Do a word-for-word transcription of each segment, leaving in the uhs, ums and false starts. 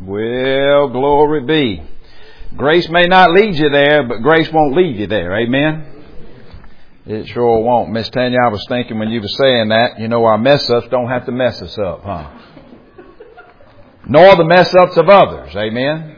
Well, glory be. Grace may not lead you there, but grace won't lead you there. Amen? It sure won't. Miss Tanya, I was thinking when you were saying that, you know, our mess-ups don't have to mess us up, huh? Nor the mess-ups of others. Amen?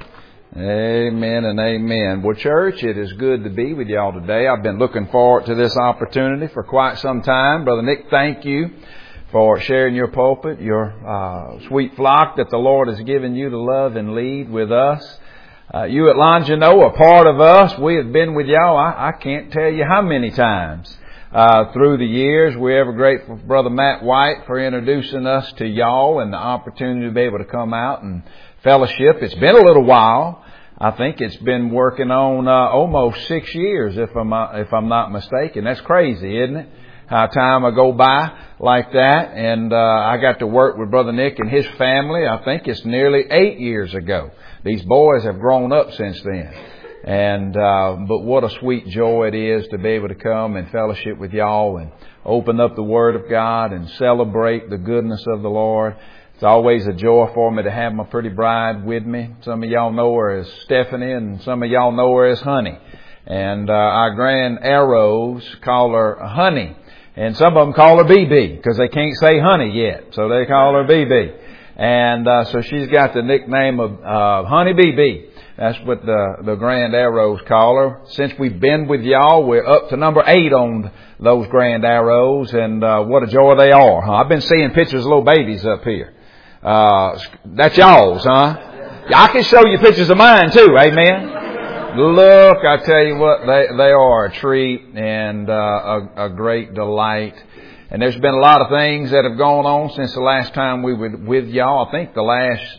Amen and amen. Well, church, it is good to be with y'all today. I've been looking forward to this opportunity for quite some time. Brother Nick, thank you for sharing your pulpit, your uh, sweet flock that the Lord has given you to love and lead with us. Uh, you at Longino are part of us. We have been with y'all, I, I can't tell you how many times uh, through the years. We're ever grateful for Brother Matt White for introducing us to y'all and the opportunity to be able to come out and fellowship. It's been a little while. I think it's been working on uh, almost six years, if I'm not, if I'm not mistaken. That's crazy, isn't it? How time will go by like that. And uh, I got to work with Brother Nick and his family. I think it's nearly eight years ago. These boys have grown up since then. And uh, but what a sweet joy it is to be able to come and fellowship with y'all and open up the Word of God and celebrate the goodness of the Lord. It's always a joy for me to have my pretty bride with me. Some of y'all know her as Stephanie and some of y'all know her as Honey. And uh, our grand arrows call her Honey. And some of them call her B B because they can't say honey yet. So they call her B B. And uh, so she's got the nickname of uh, Honey B B. That's what the, the Grand Arrows call her. Since we've been with y'all, we're up to number eight on those Grand Arrows. And uh, what a joy they are. Huh? I've been seeing pictures of little babies up here. Uh, that's y'all's, huh? I can show you pictures of mine too. Amen. Look, I tell you what, they, they are a treat and uh, a, a great delight. And there's been a lot of things that have gone on since the last time we were with y'all. I think the last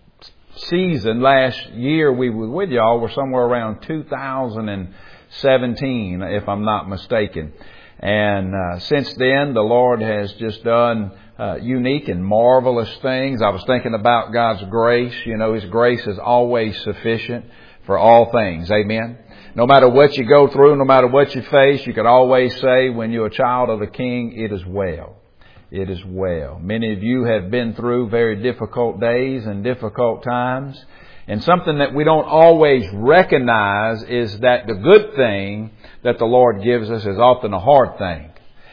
season, last year we were with y'all were somewhere around two thousand seventeen, if I'm not mistaken. And uh, since then, the Lord has just done uh, unique and marvelous things. I was thinking about God's grace. You know, His grace is always sufficient for all things. Amen. No matter what you go through, no matter what you face, you can always say when you're a child of the King, it is well. It is well. Many of you have been through very difficult days and difficult times. And something that we don't always recognize is that the good thing that the Lord gives us is often a hard thing.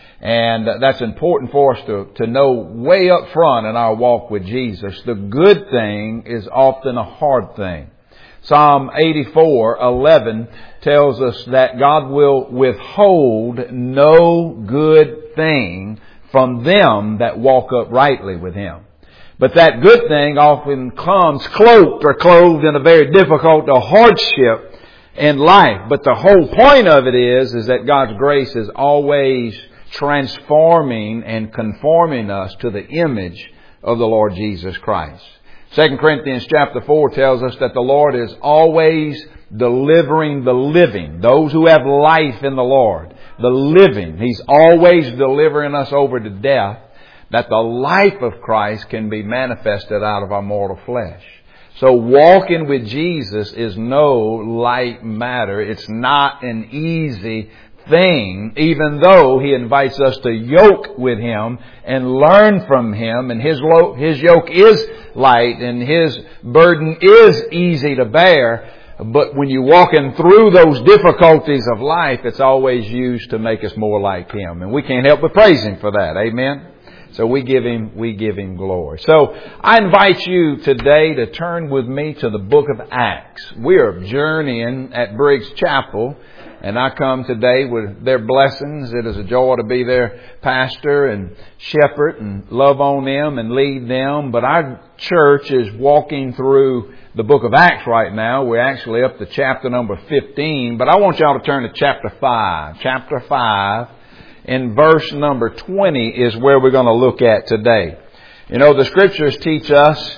And that's important for us to, to know way up front in our walk with Jesus. The good thing is often a hard thing. Psalm eighty-four eleven tells us that God will withhold no good thing from them that walk uprightly with Him. But that good thing often comes cloaked or clothed in a very difficult or hardship in life. But the whole point of it is, is that God's grace is always transforming and conforming us to the image of the Lord Jesus Christ. Second Corinthians chapter four tells us that the Lord is always delivering the living, those who have life in the Lord, the living. He's always delivering us over to death, that the life of Christ can be manifested out of our mortal flesh. So walking with Jesus is no light matter. It's not an easy thing, even though He invites us to yoke with Him and learn from Him. And His, lo- his yoke is light and His burden is easy to bear. But when you're walking through those difficulties of life, it's always used to make us more like Him. And we can't help but praise Him for that. Amen. So we give Him, we give Him glory. So I invite you today to turn with me to the book of Acts. We are journeying at Briggs Chapel. And I come today with their blessings. It is a joy to be their pastor and shepherd and love on them and lead them. But our church is walking through the book of Acts right now. We're actually up to chapter number fifteen. But I want y'all to turn to chapter five. Chapter five in verse number twenty is where we're going to look at today. You know, the scriptures teach us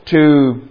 to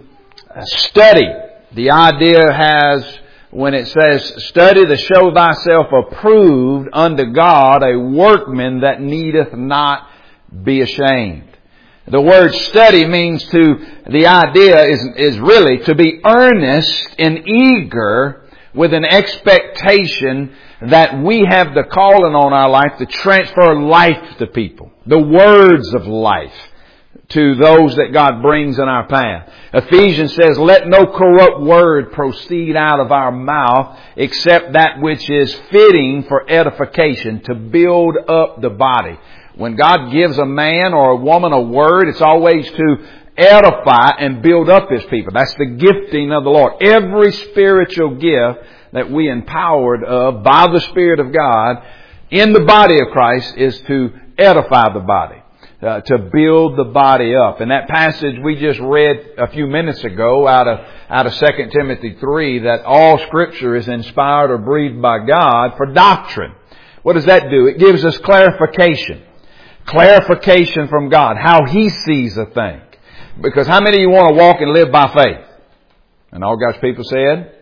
study. The idea has... When it says, study to show thyself approved unto God, a workman that needeth not be ashamed. The word study means to, the idea is, is really to be earnest and eager with an expectation that we have the calling on our life to transfer life to people. The words of life. to those that God brings in our path. Ephesians says, let no corrupt word proceed out of our mouth except that which is fitting for edification, to build up the body. When God gives a man or a woman a word, it's always to edify and build up His people. That's the gifting of the Lord. Every spiritual gift that we empowered of by the Spirit of God in the body of Christ is to edify the body. Uh, to build the body up. And that passage we just read a few minutes ago out of out of Second Timothy three, that all Scripture is inspired or breathed by God for doctrine. What does that do? It gives us clarification. Clarification from God, how He sees a thing. Because how many of you want to walk and live by faith? And all God's people said?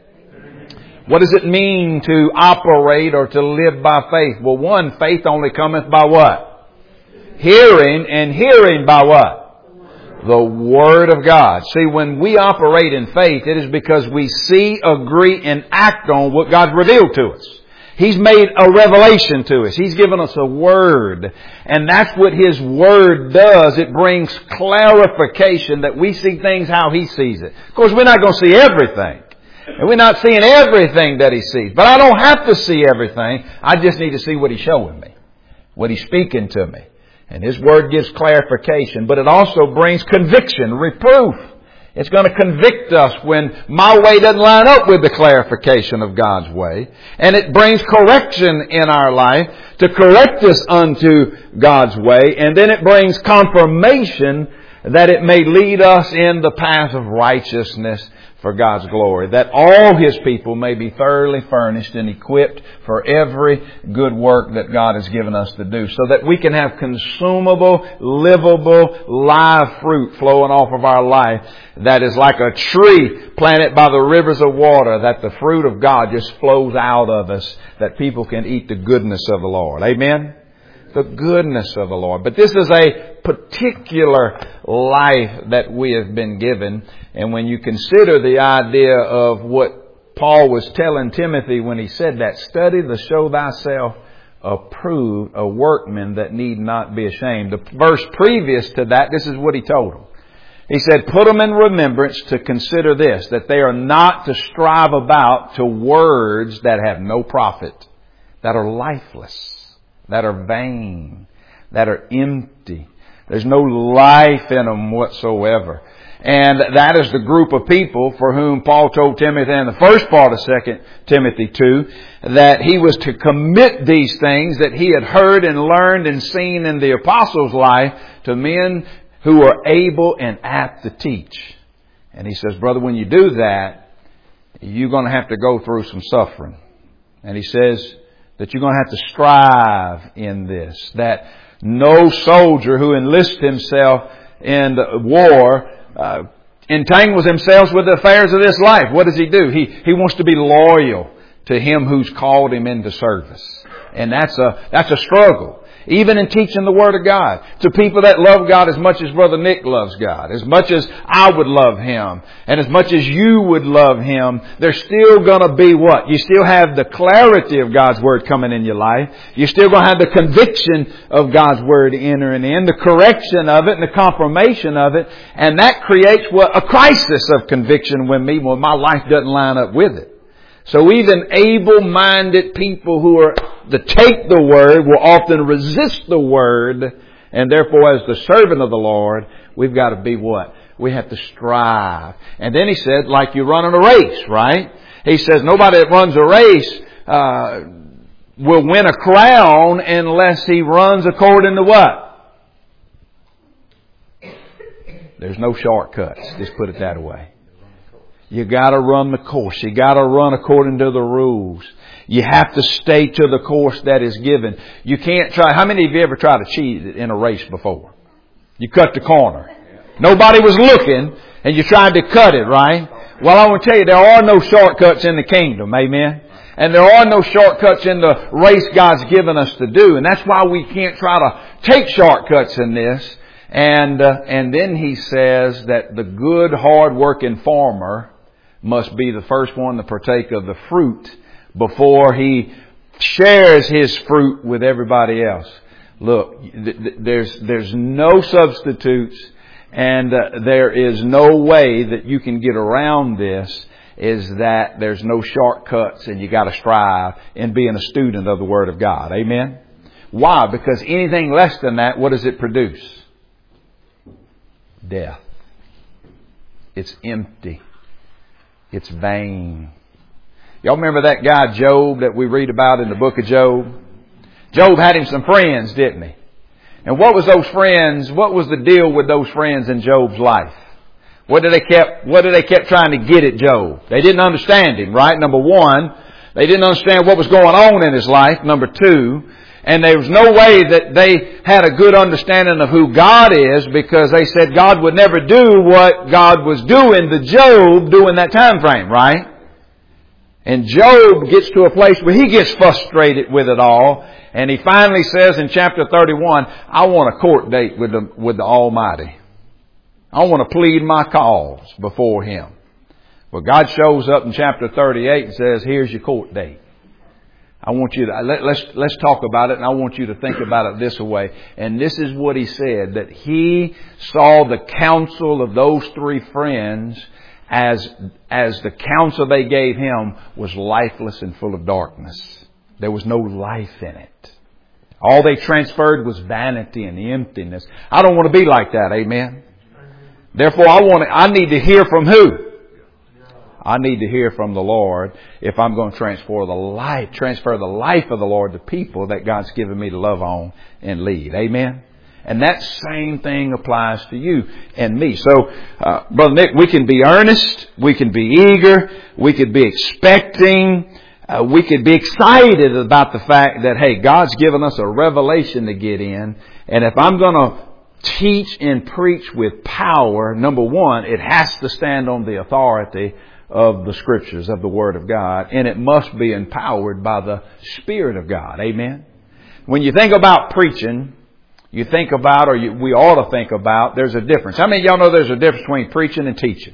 What does it mean to operate or to live by faith? Well, one, faith only cometh by what? Hearing, and hearing by what? The Word of God. See, when we operate in faith, it is because we see, agree, and act on what God's revealed to us. He's made a revelation to us. He's given us a Word. And that's what His Word does. It brings clarification that we see things how He sees it. Of course, we're not going to see everything. And we're not seeing everything that He sees. But I don't have to see everything. I just need to see what He's showing me. What He's speaking to me. And His Word gives clarification, but it also brings conviction, reproof. It's going to convict us when my way doesn't line up with the clarification of God's way. And it brings correction in our life to correct us unto God's way. And then it brings confirmation that it may lead us in the path of righteousness for God's glory, that all His people may be thoroughly furnished and equipped for every good work that God has given us to do, so that we can have consumable, livable, live fruit flowing off of our life that is like a tree planted by the rivers of water, that the fruit of God just flows out of us, that people can eat the goodness of the Lord. Amen? The goodness of the Lord. But this is a particular life that we have been given. And when you consider the idea of what Paul was telling Timothy when he said that, study to show thyself approved, a workman that need not be ashamed. The verse previous to that, this is what he told him. He said, put them in remembrance to consider this, that they are not to strive about to words that have no profit, that are lifeless, that are vain, that are empty. There's no life in them whatsoever. And that is the group of people for whom Paul told Timothy in the first part of Second Timothy two that he was to commit these things that he had heard and learned and seen in the apostles' life to men who are able and apt to teach. And he says, brother, when you do that, you're going to have to go through some suffering. And he says that you're going to have to strive in this, that no soldier who enlists himself in the war uh, entangles himself with the affairs of this life. What does he do? He he wants to be loyal to him who's called him into service. And that's a that's a struggle. Even in teaching the Word of God to people that love God as much as Brother Nick loves God, as much as I would love Him, and as much as you would love Him, there's still going to be what? You still have the clarity of God's Word coming in your life. You're still going to have the conviction of God's Word entering in, the correction of it and the confirmation of it. And that creates what? A crisis of conviction when me, when my life doesn't line up with it. So even able-minded people who are to take the Word will often resist the Word. And therefore, as the servant of the Lord, we've got to be what? We have to strive. And then he said, like you're running a race, right? He says, nobody that runs a race uh, will win a crown unless he runs according to what? There's no shortcuts. Just put it that way. You got to run the course. You got to run according to the rules. You have to stay to the course that is given. You can't try. How many of you ever tried to cheat in a race before? You cut the corner. Nobody was looking and you tried to cut it, right? Well, I want to tell you, there are no shortcuts in the kingdom. Amen. And there are no shortcuts in the race God's given us to do. And that's why we can't try to take shortcuts in this. And, uh, and then he says that the good, hard-working farmer must be the first one to partake of the fruit before he shares his fruit with everybody else. Look, th- th- there's there's no substitutes. And uh, there is no way that you can get around this, is that there's no shortcuts and you got to strive in being a student of the Word of God. Amen? Why? Because anything less than that, what does it produce? Death. It's empty. It's vain. Y'all remember that guy Job that we read about in the book of Job? Job had him some friends, didn't he? And what was those friends, what was the deal with those friends in Job's life? What did they kept, what did they kept trying to get at Job? They didn't understand him, right? Number one, they didn't understand what was going on in his life. Number two, and there was no way that they had a good understanding of who God is, because they said God would never do what God was doing to Job during that time frame, right? And Job gets to a place where he gets frustrated with it all. And he finally says in chapter thirty-one, I want a court date with the, with the Almighty. I want to plead my cause before Him. Well, God shows up in chapter thirty-eight and says, here's your court date. I want you to, let, let's, let's talk about it, and I want you to think about it this way. And this is what he said, that he saw the counsel of those three friends as, as the counsel they gave him was lifeless and full of darkness. There was no life in it. All they transferred was vanity and emptiness. I don't want to be like that. Amen. Therefore, I want to, I need to hear from who? I need to hear from the Lord if I'm going to transfer the life, transfer the life of the Lord to people that God's given me to love on and lead. Amen. And that same thing applies to you and me. So, uh, Brother Nick, we can be earnest. We can be eager. We could be expecting. Uh, we could be excited about the fact that, hey, God's given us a revelation to get in. And if I'm going to teach and preach with power, number one, it has to stand on the authority of the Scriptures, of the Word of God. And it must be empowered by the Spirit of God. Amen. When you think about preaching, you think about, or you, we ought to think about, there's a difference. How many of y'all know there's a difference between preaching and teaching?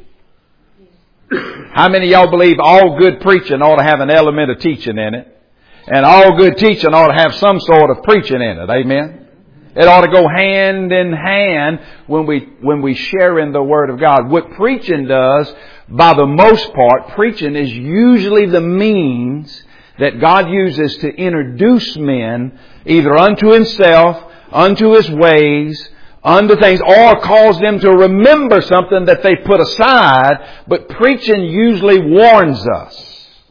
How many of y'all believe all good preaching ought to have an element of teaching in it? And all good teaching ought to have some sort of preaching in it. Amen? It ought to go hand in hand when we, when we share in the Word of God. What preaching does, by the most part, preaching is usually the means that God uses to introduce men either unto Himself, unto His ways, unto things, or cause them to remember something that they put aside. But preaching usually warns us.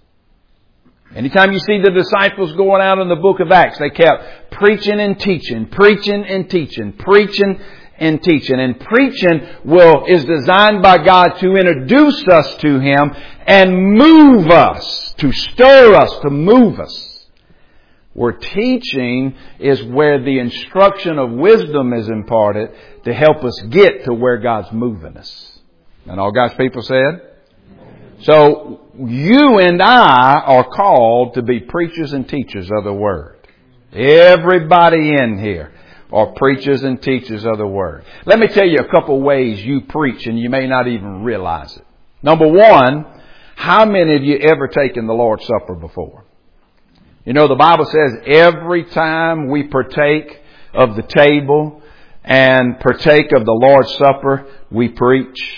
Anytime you see the disciples going out in the book of Acts, they kept preaching and teaching, preaching and teaching, preaching and teaching. And preaching will is designed by God to introduce us to Him and move us, to stir us, to move us. Where teaching is where the instruction of wisdom is imparted to help us get to where God's moving us. And all God's people said? So you and I are called to be preachers and teachers of the Word. Everybody in here are preachers and teachers of the Word. Let me tell you a couple ways you preach, and you may not even realize it. Number one, how many of you ever taken the Lord's Supper before? You know, the Bible says every time we partake of the table and partake of the Lord's Supper, we preach.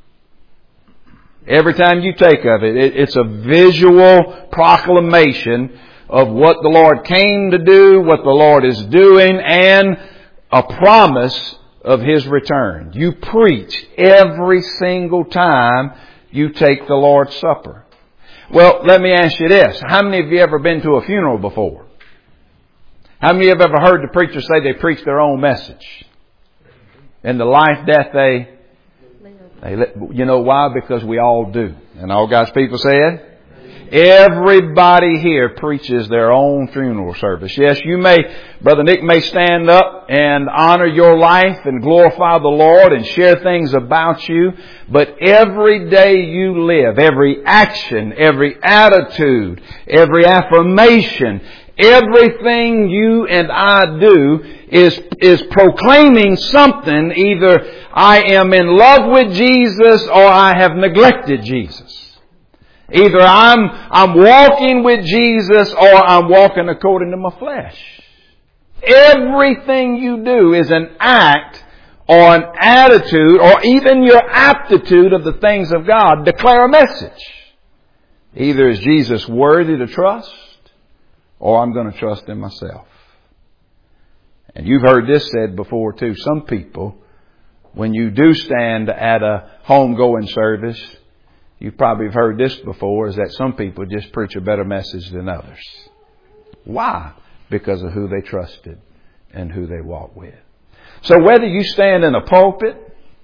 Every time you take of it, it's a visual proclamation of what the Lord came to do, what the Lord is doing, and a promise of His return. You preach every single time you take the Lord's Supper. Well, let me ask you this. How many of you ever been to a funeral before? How many of you have ever heard the preacher say they preach their own message? And the life, death, they... They let, you know why? Because we all do. And all God's people said? Everybody here preaches their own funeral service. Yes, you may, Brother Nick may stand up and honor your life and glorify the Lord and share things about you. But every day you live, every action, every attitude, every affirmation, everything you and I do is, is proclaiming something. Either I am in love with Jesus or I have neglected Jesus. Either I'm, I'm walking with Jesus or I'm walking according to my flesh. Everything you do is an act or an attitude or even your aptitude of the things of God. Declare a message. Either is Jesus worthy to trust, or I'm going to trust in myself. And you've heard this said before too. Some people, when you do stand at a homegoing service, you probably have heard this before, is that some people just preach a better message than others. Why? Because of who they trusted and who they walked with. So whether you stand in a pulpit,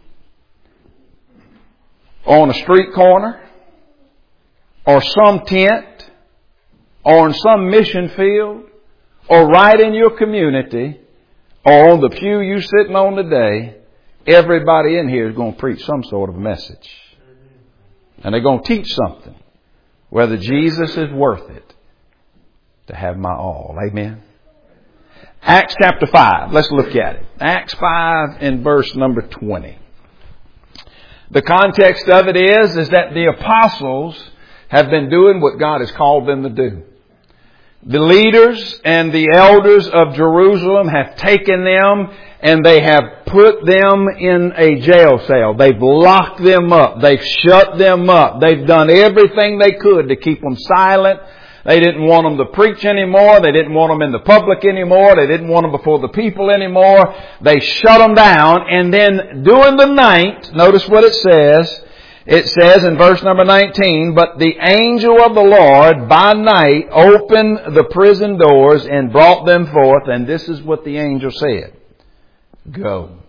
on a street corner, or some tent, or in some mission field, or right in your community, or on the pew you sitting on today, everybody in here is going to preach some sort of a message. And they're going to teach something. Whether Jesus is worth it to have my all. Amen. Acts chapter five. Let's look at it. Acts five and verse number twenty. The context of it is, is that the apostles have been doing what God has called them to do. The leaders and the elders of Jerusalem have taken them and they have put them in a jail cell. They've locked them up. They've shut them up. They've done everything they could to keep them silent. They didn't want them to preach anymore. They didn't want them in the public anymore. They didn't want them before the people anymore. They shut them down. And then during the night, notice what it says. It says in verse number nineteen, but the angel of the Lord by night opened the prison doors and brought them forth. And this is what the angel said. Go.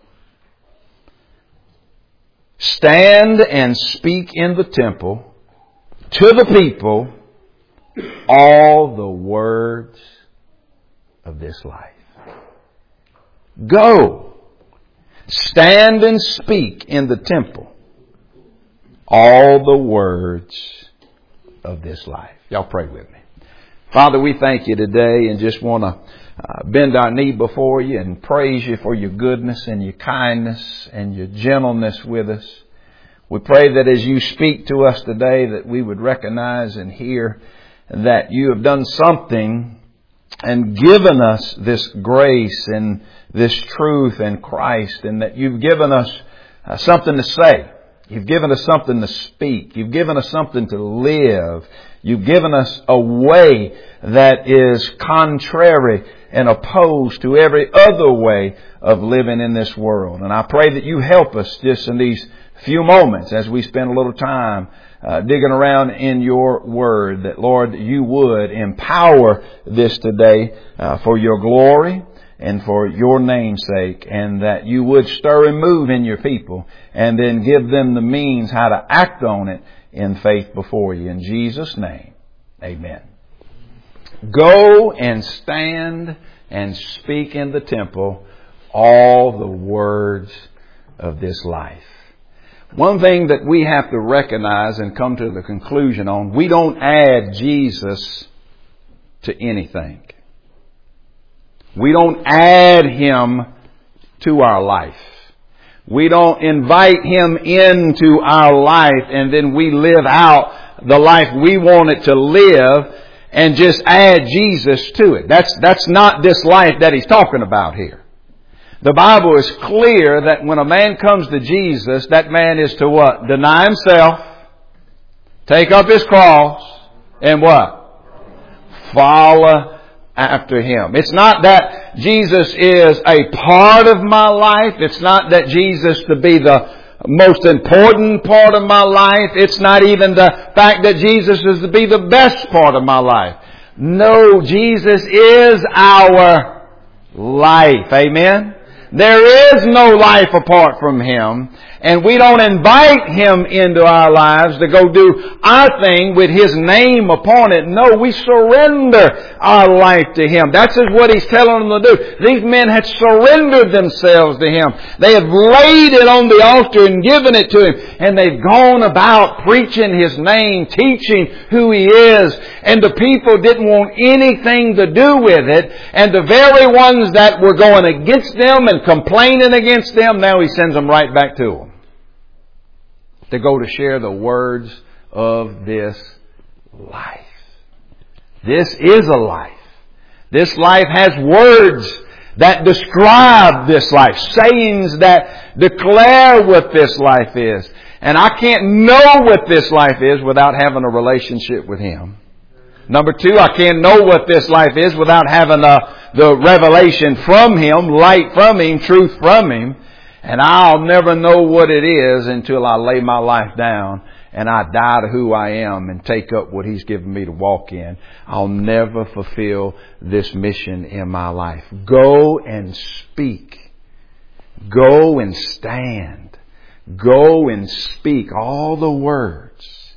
Stand and speak in the temple to the people all the words of this life. Go. Stand and speak in the temple all the words of this life. Y'all pray with me. Father, we thank you today and just want to uh, bend our knee before you and praise you for your goodness and your kindness and your gentleness with us. We pray that as you speak to us today that we would recognize and hear that you have done something and given us this grace and this truth in Christ, and that you've given us uh, something to say. You've given us something to speak. You've given us something to live. You've given us a way that is contrary and opposed to every other way of living in this world. And I pray that you help us just in these few moments as we spend a little time uh, digging around in your word, that, Lord, you would empower this today uh, for your glory and for your name's sake, and that you would stir and move in your people and then give them the means how to act on it in faith before you. In Jesus' name, amen. Go and stand and speak in the temple all the words of this life. One thing that we have to recognize and come to the conclusion on, we don't add Jesus to anything. We don't add Him to our life. We don't invite Him into our life and then we live out the life we want it to live and just add Jesus to it. That's, that's not this life that He's talking about here. The Bible is clear that when a man comes to Jesus, that man is to what? Deny himself, take up his cross, and what? Follow after Him. It's not that Jesus is a part of my life. It's not that Jesus to be the most important part of my life. It's not even the fact that Jesus is to be the best part of my life. No, Jesus is our life. Amen? There is no life apart from Him. And we don't invite Him into our lives to go do our thing with His name upon it. No, we surrender our life to Him. That's just what He's telling them to do. These men had surrendered themselves to Him. They have laid it on the altar and given it to Him. And they've gone about preaching His name, teaching who He is. And the people didn't want anything to do with it. And the very ones that were going against them and complaining against them, now He sends them right back to them, to go to share the words of this life. This is a life. This life has words that describe this life, sayings that declare what this life is. And I can't know what this life is without having a relationship with Him. Number two, I can't know what this life is without having a, the revelation from Him, light from Him, truth from Him. And I'll never know what it is until I lay my life down and I die to who I am and take up what He's given me to walk in. I'll never fulfill this mission in my life. Go and speak. Go and stand. Go and speak all the words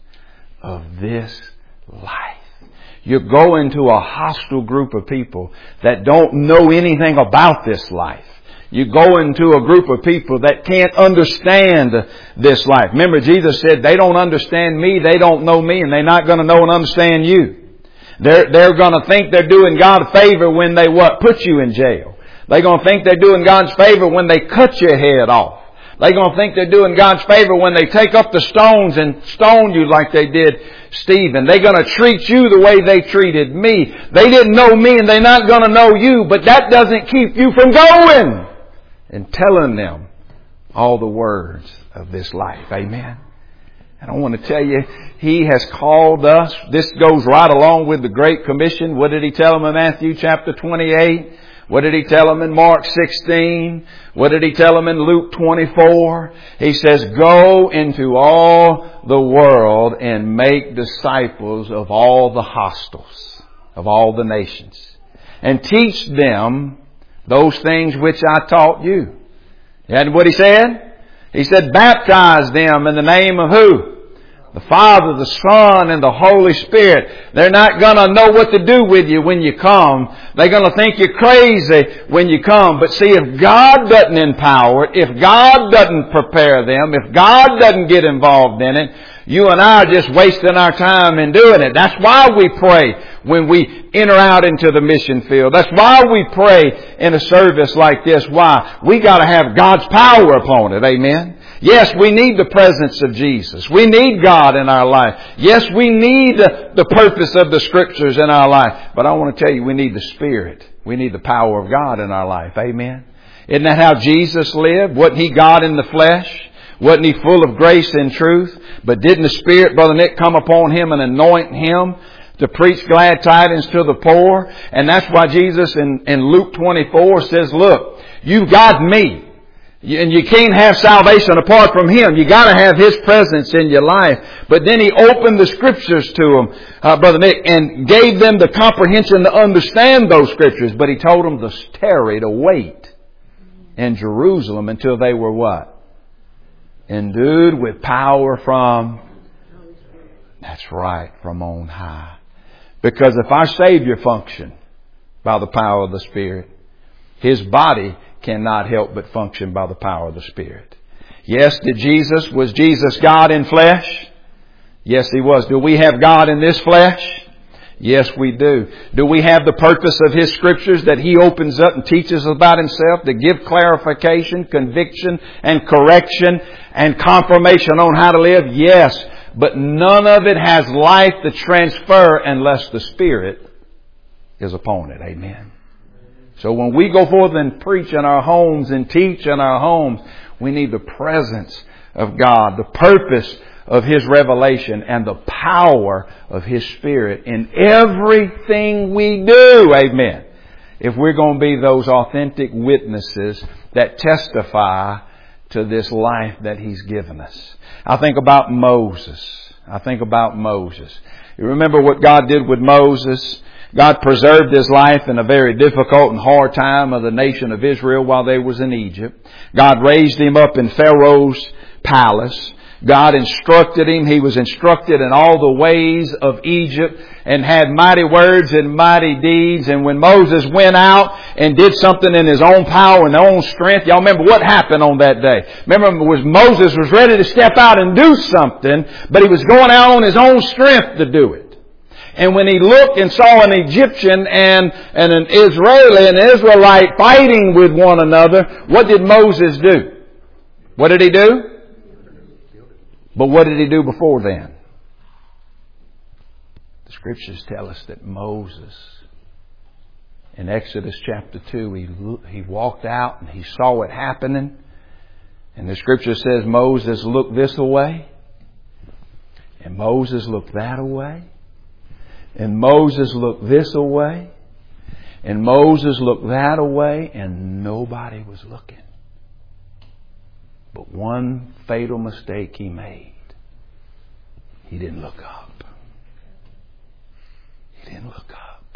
of this life. You go into a hostile group of people that don't know anything about this life. You go into a group of people that can't understand this life. Remember, Jesus said, they don't understand me, they don't know me, and they're not going to know and understand you. They're, they're going to think they're doing God a favor when they what? Put you in jail. They're going to think they're doing God's favor when they cut your head off. They're going to think they're doing God's favor when they take up the stones and stone you like they did Stephen. They're going to treat you the way they treated me. They didn't know me and they're not going to know you, but that doesn't keep you from going and telling them all the words of this life. Amen. And I want to tell you, He has called us. This goes right along with the Great Commission. What did He tell them in Matthew chapter twenty-eight? What did He tell them in Mark sixteen? What did He tell them in Luke twenty-four? He says, go into all the world and make disciples of all the hostiles, of all the nations, and teach them those things which I taught you. And what He said? He said, baptize them in the name of who? The Father, the Son, and the Holy Spirit. They're not going to know what to do with you when you come. They're going to think you're crazy when you come. But see, if God doesn't empower it, if God doesn't prepare them, if God doesn't get involved in it, you and I are just wasting our time in doing it. That's why we pray when we enter out into the mission field. That's why we pray in a service like this. Why? We got to have God's power upon it. Amen. Yes, we need the presence of Jesus. We need God in our life. Yes, we need the, the purpose of the Scriptures in our life. But I want to tell you, we need the Spirit. We need the power of God in our life. Amen. Isn't that how Jesus lived? Wasn't He God in the flesh? Wasn't He full of grace and truth? But didn't the Spirit, Brother Nick, come upon Him and anoint Him to preach glad tidings to the poor? And that's why Jesus in, in Luke twenty-four says, look, you've got me. And you can't have salvation apart from Him. You got to have His presence in your life. But then He opened the Scriptures to them, uh, Brother Nick, and gave them the comprehension to understand those Scriptures. But He told them to tarry, to wait in Jerusalem until they were what? Endued with power from, that's right, from on high. Because if our Savior functioned by the power of the Spirit, His body cannot help but function by the power of the Spirit. Yes, did Jesus, was Jesus God in flesh? Yes, He was. Do we have God in this flesh? Yes, we do. Do we have the purpose of His Scriptures that He opens up and teaches about Himself to give clarification, conviction, and correction and confirmation on how to live? Yes, but none of it has life to transfer unless the Spirit is upon it. Amen. So when we go forth and preach in our homes and teach in our homes, we need the presence of God, the purpose of His revelation, and the power of His Spirit in everything we do. Amen. If we're going to be those authentic witnesses that testify to this life that He's given us. I think about Moses. I think about Moses. You remember what God did with Moses? God preserved his life in a very difficult and hard time of the nation of Israel while they was in Egypt. God raised him up in Pharaoh's palace. God instructed him. He was instructed in all the ways of Egypt and had mighty words and mighty deeds. And when Moses went out and did something in his own power and own strength, y'all remember what happened on that day? Remember, was Moses was ready to step out and do something, but he was going out on his own strength to do it. And when he looked and saw an Egyptian and, and an Israeli, an Israelite fighting with one another, what did Moses do? What did he do? But what did he do before then? The Scriptures tell us that Moses In Exodus chapter two, he, he walked out and he saw it happening. And the scripture says Moses looked this away. And Moses looked that away. And Moses looked this away. And Moses looked that away. And nobody was looking. But one fatal mistake he made. He didn't look up. He didn't look up.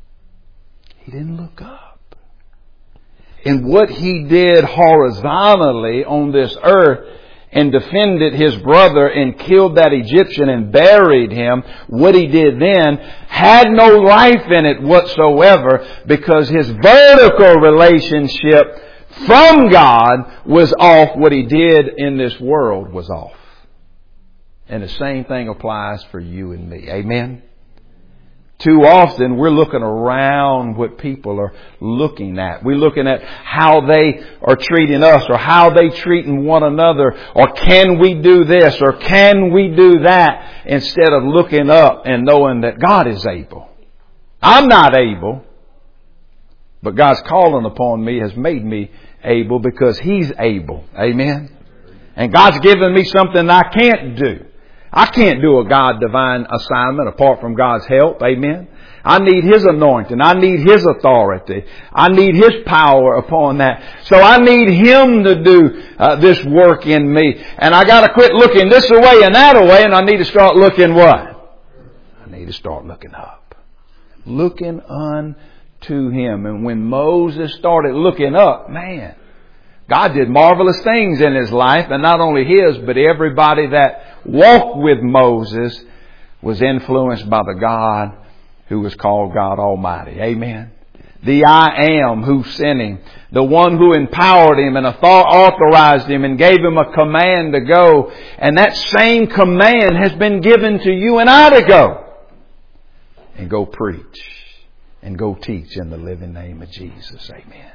He didn't look up. And what he did horizontally on this earth and defended his brother and killed that Egyptian and buried him, what he did then had no life in it whatsoever, because his vertical relationship from God was off. What he did in this world was off. And the same thing applies for you and me. Amen? Too often we're looking around what people are looking at. We're looking at how they are treating us, or how they treating one another, or can we do this, or can we do that, instead of looking up and knowing that God is able. I'm not able, but God's calling upon me has made me able because He's able. Amen? And God's given me something I can't do. I can't do a God divine assignment apart from God's help. Amen. I need His anointing. I need His authority. I need His power upon that. So I need Him to do uh, this work in me. And I got to quit looking this way and that way, and I need to start looking what? I need to start looking up. Looking unto Him. And when Moses started looking up, man, God did marvelous things in his life, and not only his, but everybody that walked with Moses was influenced by the God who was called God Almighty. Amen. The I Am who sent him, the one who empowered him and authorized him and gave him a command to go. And that same command has been given to you and I to go. And go preach and go teach in the living name of Jesus. Amen.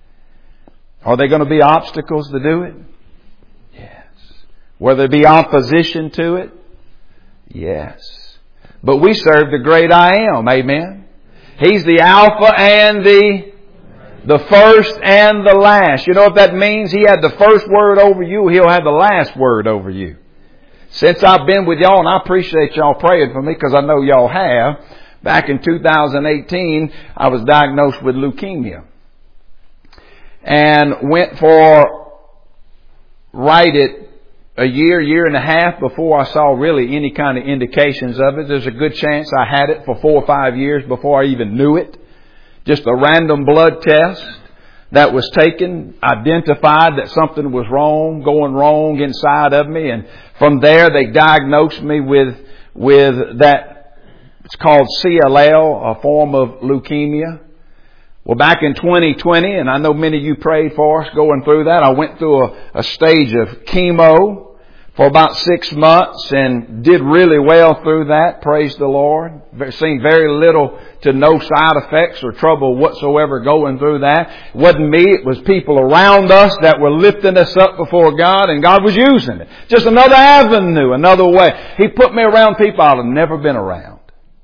Are there going to be obstacles to do it? Yes. Will there be opposition to it? Yes. But we serve the great I Am. Amen. He's the Alpha and the, the first and the last. You know what that means? He had the first word over you. He'll have the last word over you. Since I've been with y'all, and I appreciate y'all praying for me because I know y'all have. Back in two thousand eighteen, I was diagnosed with leukemia. And went for right at a year, year and a half before I saw really any kind of indications of it. There's a good chance I had it for four or five years before I even knew it. Just a random blood test that was taken identified that something was wrong, going wrong inside of me. And from there they diagnosed me with, with that, it's called C L L, a form of leukemia. Well, back in twenty twenty, and I know many of you prayed for us going through that, I went through a, a stage of chemo for about six months and did really well through that. Praise the Lord. Seen very little to no side effects or trouble whatsoever going through that. It wasn't me. It was people around us that were lifting us up before God, and God was using it. Just another avenue, another way. He put me around people I would have never been around.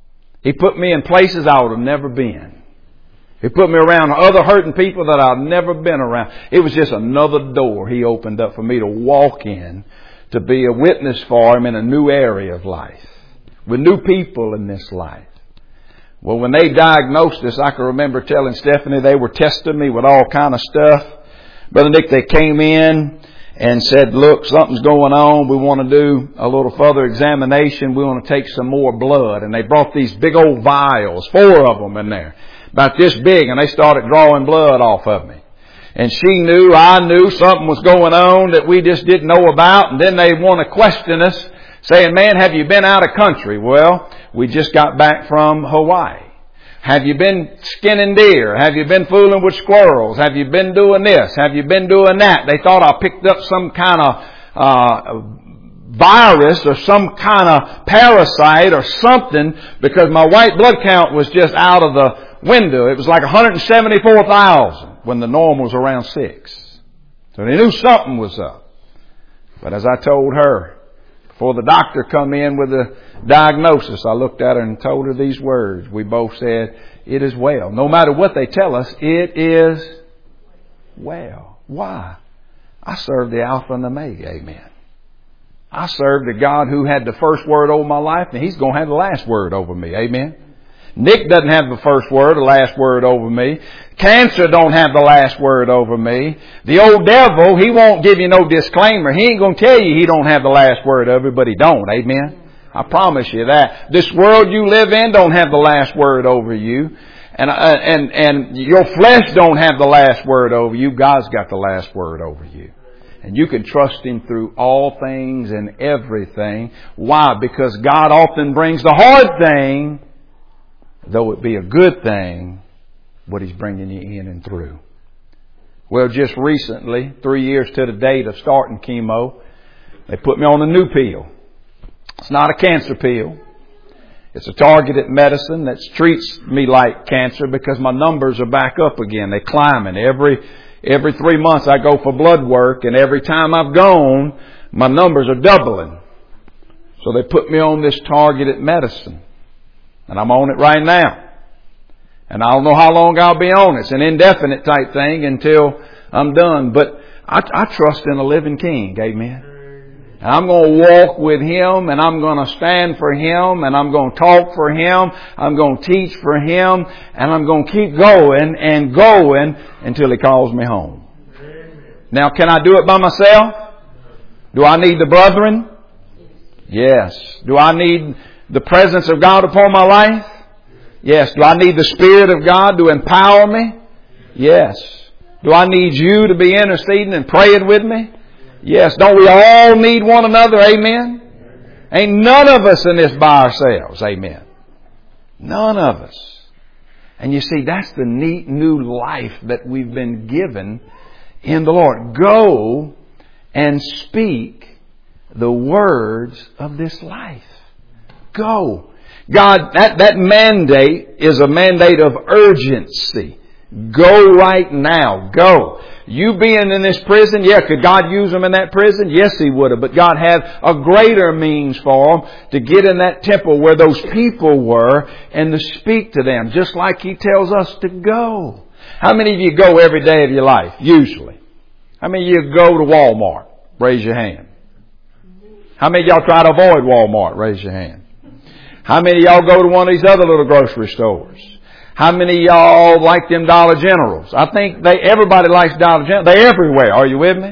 He put me in places I would have never been. He put me around other hurting people that I've never been around. It was just another door He opened up for me to walk in, to be a witness for Him in a new area of life, with new people in this life. Well, when they diagnosed us, I can remember telling Stephanie they were testing me with all kind of stuff. Brother Nick, they came in and said, look, something's going on. We want to do a little further examination. We want to take some more blood. And they brought these big old vials, four of them in there, about this big, and they started drawing blood off of me. And she knew, I knew something was going on that we just didn't know about. And then they want to question us, saying, man, have you been out of country? Well, we just got back from Hawaii. Have you been skinning deer? Have you been fooling with squirrels? Have you been doing this? Have you been doing that? They thought I picked up some kind of uh virus or some kind of parasite or something, because my white blood count was just out of the window. It was like one hundred seventy-four thousand when the norm was around six. So they knew something was up. But as I told her, Before the doctor come in with a diagnosis, I looked at her and told her these words. We both said, it is well. No matter what they tell us, it is well. Why? I serve the Alpha and Omega. Amen. I serve the God who had the first word over my life, and He's going to have the last word over me. Amen. Nick doesn't have the first word, the last word over me. Cancer don't have the last word over me. The old devil, he won't give you no disclaimer. He ain't going to tell you he don't have the last word over you, but he don't. Amen. I promise you that. This world you live in don't have the last word over you. And, uh, and, and your flesh don't have the last word over you. God's got the last word over you. And you can trust Him through all things and everything. Why? Because God often brings the hard thing, though it be a good thing, what He's bringing you in and through. Well, just recently, three years to the date of starting chemo, they put me on a new pill. It's not a cancer pill. It's a targeted medicine that treats me like cancer because my numbers are back up again. They're climbing. Every every three months I go for blood work, and every time I've gone, my numbers are doubling. So they put me on this targeted medicine. And I'm on it right now. And I don't know how long I'll be on it. It's an indefinite type thing until I'm done. But I, I trust in a living King. Amen. And I'm going to walk with Him, and I'm going to stand for Him, and I'm going to talk for Him. I'm going to teach for Him, and I'm going to keep going and going until He calls me home. Now, can I do it by myself? Do I need the brethren? Yes. Do I need the presence of God upon my life? Yes. Do I need the Spirit of God to empower me? Yes. Do I need you to be interceding and praying with me? Yes. Don't we all need one another? Amen. Ain't none of us in this by ourselves. Amen. None of us. And you see, that's the neat new life that we've been given in the Lord. Go and speak the words of this life. Go. God, that, that mandate is a mandate of urgency. Go right now. Go. You being in this prison, yeah, could God use them in that prison? Yes, He would have. But God had a greater means for them to get in that temple where those people were and to speak to them, just like He tells us to go. How many of you go every day of your life? Usually. How many of you go to Walmart? Raise your hand. How many of y'all try to avoid Walmart? Raise your hand. How many of y'all go to one of these other little grocery stores? How many of y'all like them Dollar Generals? I think they everybody likes Dollar General. They're everywhere. Are you with me?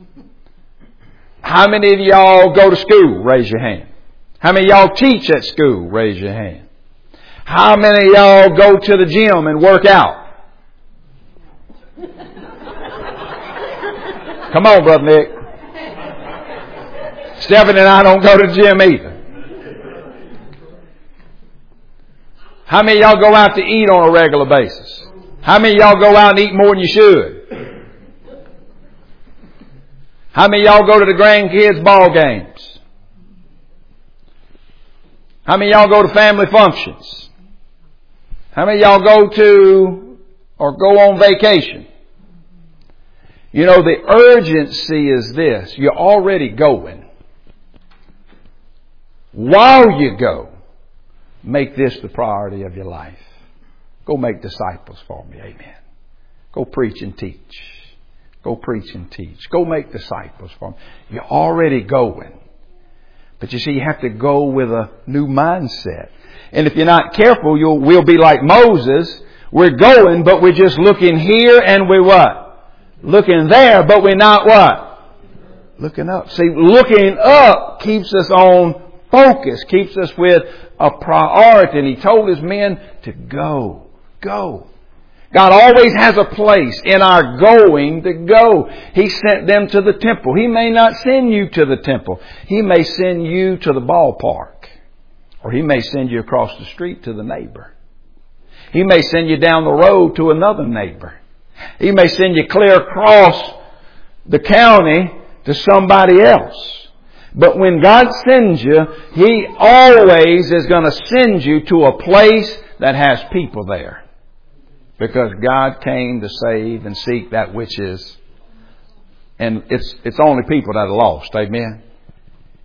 How many of y'all go to school? Raise your hand. How many of y'all teach at school? Raise your hand. How many of y'all go to the gym and work out? Come on, Brother Nick. Stephanie and I don't go to the gym either. How many of y'all go out to eat on a regular basis? How many of y'all go out and eat more than you should? How many of y'all go to the grandkids' ball games? How many of y'all go to family functions? How many of y'all go to or go on vacation? You know, the urgency is this. You're already going. While you go, make this the priority of your life. Go make disciples for me. Amen. Go preach and teach. Go preach and teach. Go make disciples for me. You're already going. But you see, you have to go with a new mindset. And if you're not careful, you'll, we'll be like Moses. We're going, but we're just looking here and we're what? Looking there, but we're not what? Looking up. See, looking up keeps us on focus, keeps us with a priority. And He told His men to go. Go. God always has a place in our going to go. He sent them to the temple. He may not send you to the temple. He may send you to the ballpark. Or He may send you across the street to the neighbor. He may send you down the road to another neighbor. He may send you clear across the county to somebody else. But when God sends you, He always is going to send you to a place that has people there. Because God came to save and seek that which is. And it's it's only people that are lost. Amen.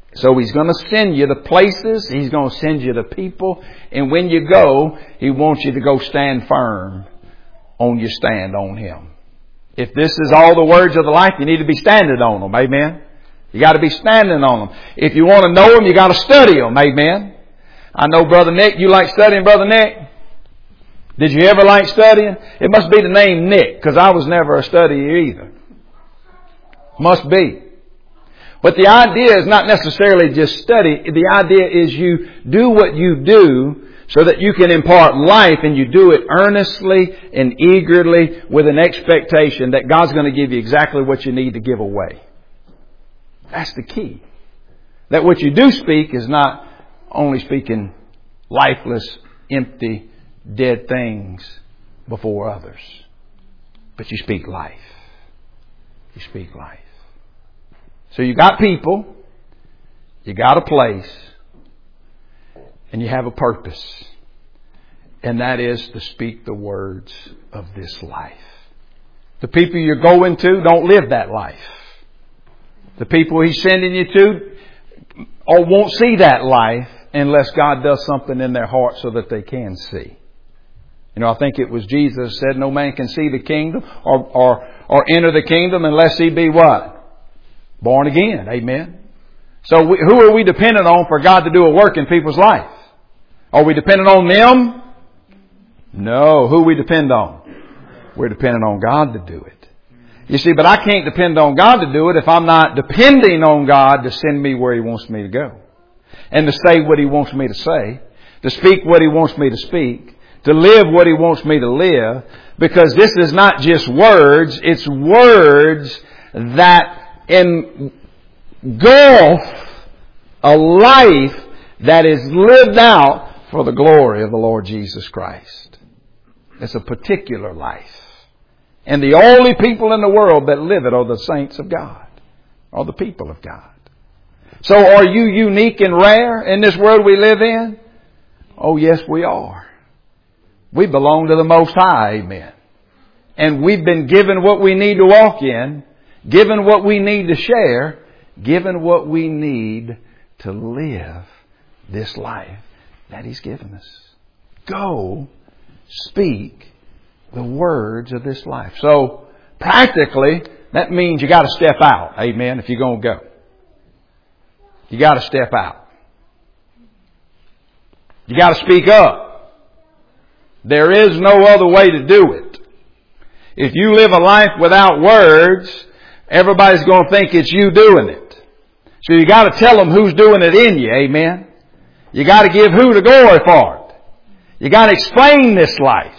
So He's going to send you to places. He's going to send you to people. And when you go, He wants you to go stand firm on your stand on Him. If this is all the words of the life, you need to be standing on them. Amen. You got to be standing on them. If you want to know them, you got to study them. Amen. I know, Brother Nick, you like studying, Brother Nick? Did you ever like studying? It must be the name Nick, because I was never a studier either. Must be. But the idea is not necessarily just study. The idea is you do what you do so that you can impart life, and you do it earnestly and eagerly with an expectation that God's going to give you exactly what you need to give away. That's the key. That what you do speak is not only speaking lifeless, empty, dead things before others, but you speak life. You speak life. So you got people, you got a place, and you have a purpose. And that is to speak the words of this life. The people you're going to don't live that life. The people He's sending you to or won't see that life unless God does something in their heart so that they can see. You know, I think it was Jesus said, no man can see the kingdom or, or, or enter the kingdom unless he be what? Born again. Amen. So we, who are we dependent on for God to do a work in people's life? Are we dependent on them? No. Who we depend on? We're dependent on God to do it. You see, but I can't depend on God to do it if I'm not depending on God to send me where He wants me to go. And to say what He wants me to say. To speak what He wants me to speak. To live what He wants me to live. Because this is not just words. It's words that engulf a life that is lived out for the glory of the Lord Jesus Christ. It's a particular life. And the only people in the world that live it are the saints of God. Are the people of God. So are you unique and rare in this world we live in? Oh yes, we are. We belong to the Most High. Amen. And we've been given what we need to walk in. Given what we need to share. Given what we need to live this life that He's given us. Go speak the words of this life. So practically, that means you got to step out. Amen. If you're going to go. You got to step out. You got to speak up. There is no other way to do it. If you live a life without words, everybody's going to think it's you doing it. So you got to tell them who's doing it in you. Amen. You got to give who the glory for it. You got to explain this life.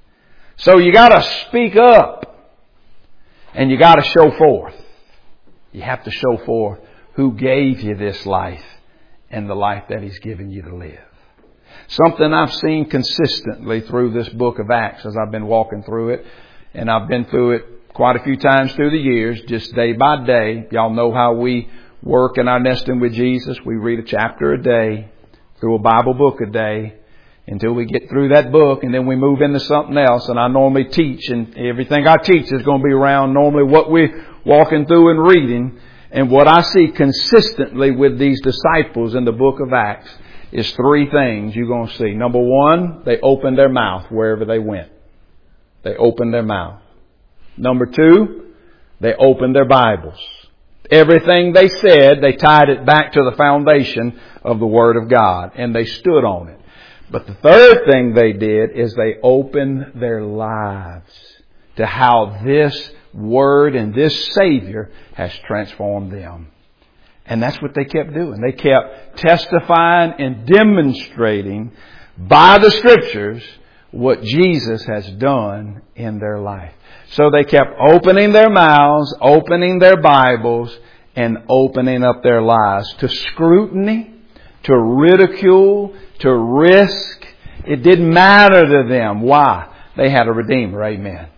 So you got to speak up. And you got to show forth. You have to show forth who gave you this life and the life that He's given you to live. Something I've seen consistently through this book of Acts as I've been walking through it. And I've been through it quite a few times through the years, just day by day. Y'all know how we work in our nesting with Jesus. We read a chapter a day, through a Bible book a day, until we get through that book, and then we move into something else. And I normally teach, and everything I teach is going to be around normally what we're walking through and reading. And what I see consistently with these disciples in the book of Acts is three things you're going to see. Number one, they opened their mouth wherever they went. They opened their mouth. Number two, they opened their Bibles. Everything they said, they tied it back to the foundation of the Word of God, and they stood on it. But the third thing they did is they opened their lives to how this Word and this Savior has transformed them. And that's what they kept doing. They kept testifying and demonstrating by the Scriptures what Jesus has done in their life. So they kept opening their mouths, opening their Bibles, and opening up their lives to scrutiny, to ridicule, to risk. It didn't matter to them. Why? They had a Redeemer. Amen.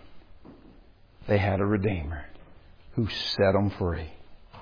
They had a Redeemer who set them free.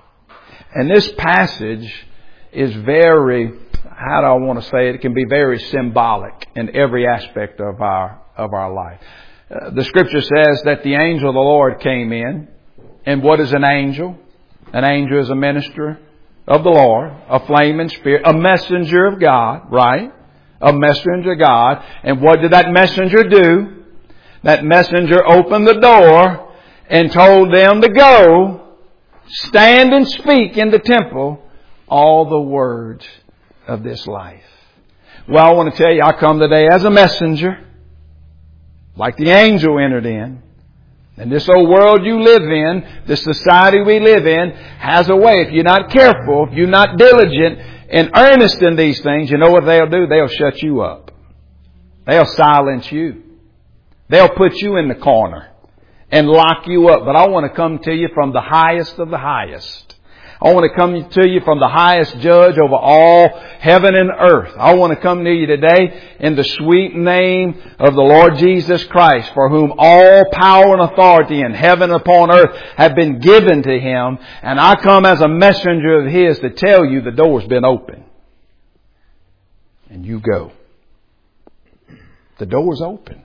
And this passage is very, how do I want to say it? It can be very symbolic in every aspect of our, of our life. Uh, the Scripture says that the angel of the Lord came in. And what is an angel? An angel is a minister of the Lord, a flaming spirit, a messenger of God, right? A messenger of God. And what did that messenger do? That messenger opened the door and told them to go, stand and speak in the temple all the words of this life. Well, I want to tell you, I come today as a messenger, like the angel entered in. And this old world you live in, this society we live in, has a way. If you're not careful, if you're not diligent and earnest in these things, you know what they'll do? They'll shut you up. They'll silence you. They'll put you in the corner and lock you up. But I want to come to you from the highest of the highest. I want to come to you from the highest judge over all heaven and earth. I want to come to you today in the sweet name of the Lord Jesus Christ, for whom all power and authority in heaven and upon earth have been given to Him. And I come as a messenger of His to tell you the door's been open. And you go. The door's open.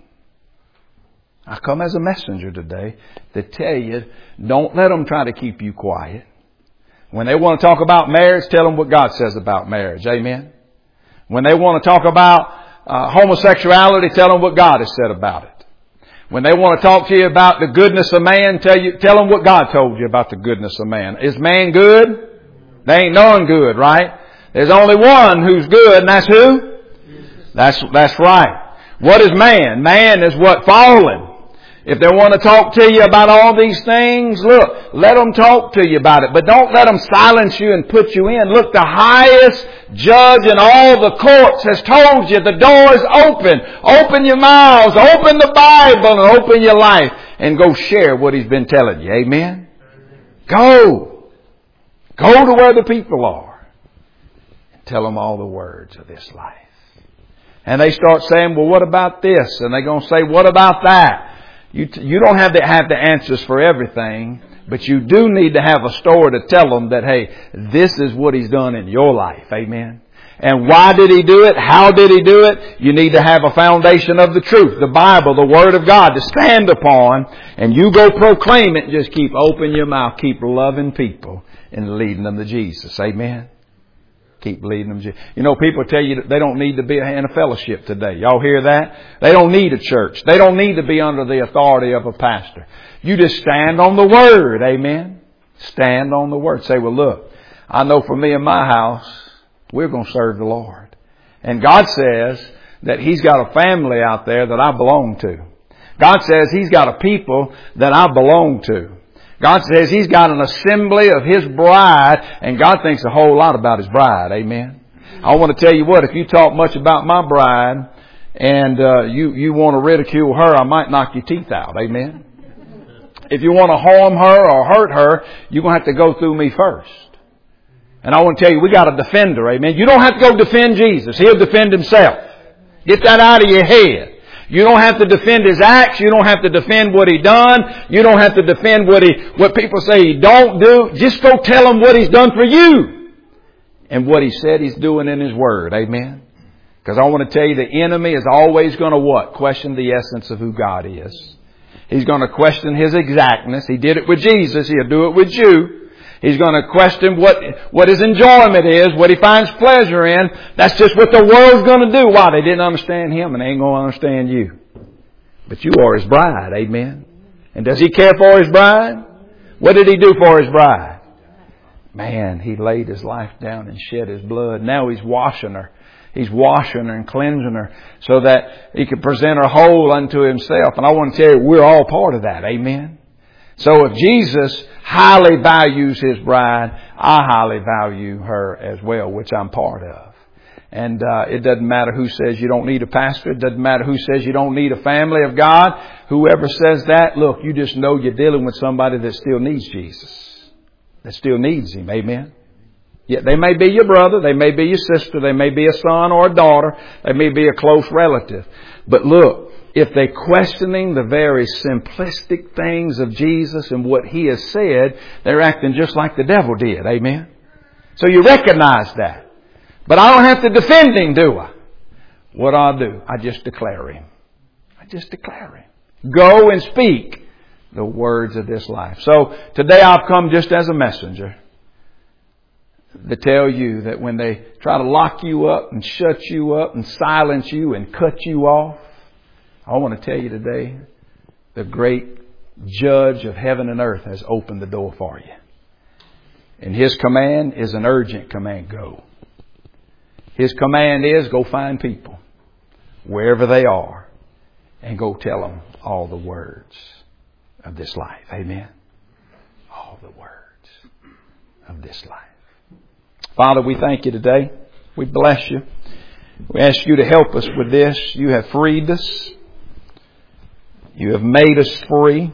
I come as a messenger today to tell you, don't let them try to keep you quiet. When they want to talk about marriage, tell them what God says about marriage. Amen. When they want to talk about uh, homosexuality, tell them what God has said about it. When they want to talk to you about the goodness of man, tell you, tell them what God told you about the goodness of man. Is man good? There ain't none good, right? There's only one who's good, and that's who? That's, that's right. What is man? Man is what? Fallen. If they want to talk to you about all these things, look, let them talk to you about it. But don't let them silence you and put you in. Look, the highest judge in all the courts has told you the door is open. Open your mouths, open the Bible, and open your life. And go share what He's been telling you. Amen? Go. Go to where the people are. And tell them all the words of this life. And they start saying, well, what about this? And they're going to say, what about that? You, t- you don't have to have the answers for everything, but you do need to have a story to tell them that, hey, this is what He's done in your life. Amen. And why did He do it? How did He do it? You need to have a foundation of the truth, the Bible, the Word of God to stand upon, and you go proclaim it and just keep opening your mouth, keep loving people and leading them to Jesus. Amen. Keep leading them. You know, people tell you that they don't need to be in a fellowship today. Y'all hear that? They don't need a church. They don't need to be under the authority of a pastor. You just stand on the Word. Amen. Stand on the Word. Say, well, look, I know for me and my house, we're going to serve the Lord. And God says that He's got a family out there that I belong to. God says He's got a people that I belong to. God says He's got an assembly of His bride, and God thinks a whole lot about His bride. Amen. I want to tell you what, if you talk much about my bride and uh, you, you want to ridicule her, I might knock your teeth out. Amen. If you want to harm her or hurt her, you're going to have to go through me first. And I want to tell you, we got to defend her. Amen. You don't have to go defend Jesus. He'll defend Himself. Get that out of your head. You don't have to defend His acts. You don't have to defend what He done. You don't have to defend what He, what people say He don't do. Just go tell them what He's done for you. And what He said He's doing in His Word. Amen. Because I want to tell you, the enemy is always going to what? Question the essence of who God is. He's going to question His exactness. He did it with Jesus. He'll do it with you. He's going to question what, what His enjoyment is, what He finds pleasure in. That's just what the world's going to do. Why? They didn't understand Him, and they ain't going to understand you. But you are His bride. Amen. And does He care for His bride? What did He do for His bride? Man, He laid His life down and shed His blood. Now He's washing her. He's washing her and cleansing her so that He can present her whole unto Himself. And I want to tell you, we're all part of that. Amen. So if Jesus highly values His bride, I highly value her as well, which I'm part of. And uh, it doesn't matter who says you don't need a pastor. It doesn't matter who says you don't need a family of God. Whoever says that, look, you just know you're dealing with somebody that still needs Jesus. That still needs Him. Amen. Yeah, they may be your brother. They may be your sister. They may be a son or a daughter. They may be a close relative. But look, if they're questioning the very simplistic things of Jesus and what He has said, they're acting just like the devil did. Amen. So you recognize that. But I don't have to defend Him, do I? What do I do? I just declare Him. I just declare Him. Go and speak the words of this life. So today I've come just as a messenger to tell you that when they try to lock you up and shut you up and silence you and cut you off, I want to tell you today, the great Judge of heaven and earth has opened the door for you. And His command is an urgent command. Go. His command is go find people wherever they are and go tell them all the words of this life. Amen. All the words of this life. Father, we thank you today. We bless you. We ask you to help us with this. You have freed us. You have made us free.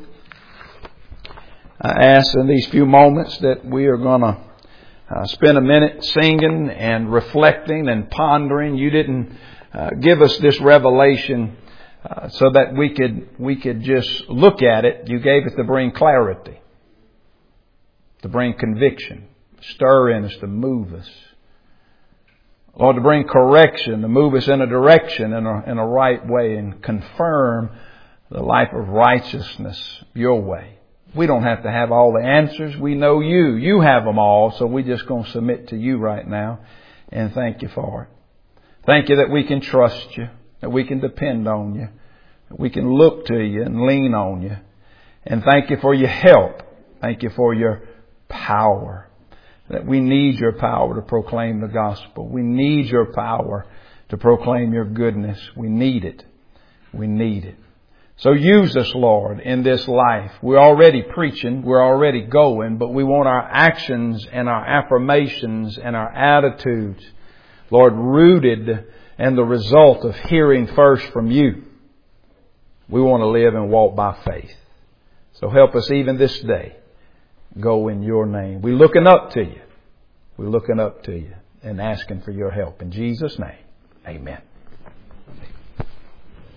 I ask in these few moments that we are going to uh, spend a minute singing and reflecting and pondering. You didn't uh, give us this revelation uh, so that we could we could just look at it. You gave it to bring clarity, to bring conviction, stir in us, to move us. Lord, to bring correction, to move us in a direction, in a, in a right way, and confirm the life of righteousness your way. We don't have to have all the answers. We know you. You have them all. So we're just going to submit to you right now. And thank you for it. Thank you that we can trust you, that we can depend on you, that we can look to you and lean on you. And thank you for your help. Thank you for your power. That we need your power to proclaim the gospel. We need your power to proclaim your goodness. We need it. We need it. So use us, Lord, in this life. We're already preaching. We're already going. But we want our actions and our affirmations and our attitudes, Lord, rooted in the result of hearing first from you. We want to live and walk by faith. So help us even this day. Go in your name. We're looking up to you. We're looking up to you and asking for your help. In Jesus' name, amen.